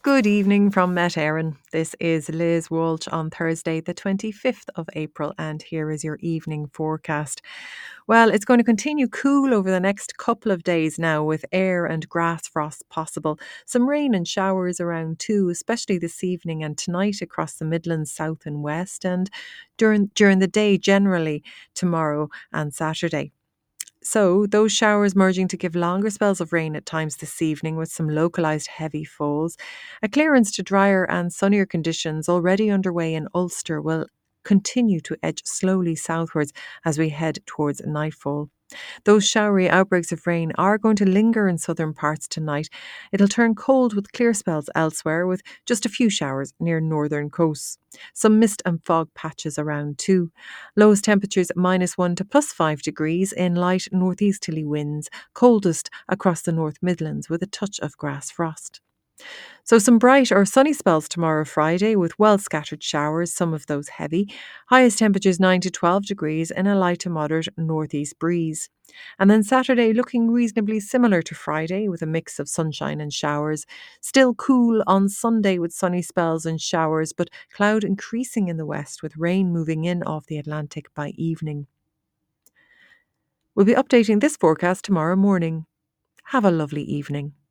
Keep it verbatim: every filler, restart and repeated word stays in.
Good evening from Met Erin. This is Liz Walsh on Thursday, the twenty-fifth of April, and here is your evening forecast. Well, it's going to continue cool over the next couple of days now, with air and grass frost possible. Some rain and showers around too, especially this evening and tonight across the Midlands, south and west, and during during the day generally tomorrow and Saturday. So, those showers merging to give longer spells of rain at times this evening with some localised heavy falls. A clearance to drier and sunnier conditions already underway in Ulster will continue to edge slowly southwards as we head towards nightfall. Those showery outbreaks of rain are going to linger in southern parts tonight. It'll turn cold with clear spells elsewhere, with just a few showers near northern coasts. Some mist and fog patches around too. Lowest temperatures minus one to plus five degrees in light northeasterly winds, coldest across the North Midlands with a touch of grass frost. So some bright or sunny spells tomorrow Friday with well scattered showers, some of those heavy. Highest temperatures nine to twelve degrees and a light to moderate northeast breeze. And then Saturday looking reasonably similar to Friday with a mix of sunshine and showers. Still cool on Sunday with sunny spells and showers, but cloud increasing in the west with rain moving in off the Atlantic by evening. We'll be updating this forecast tomorrow morning. Have a lovely evening.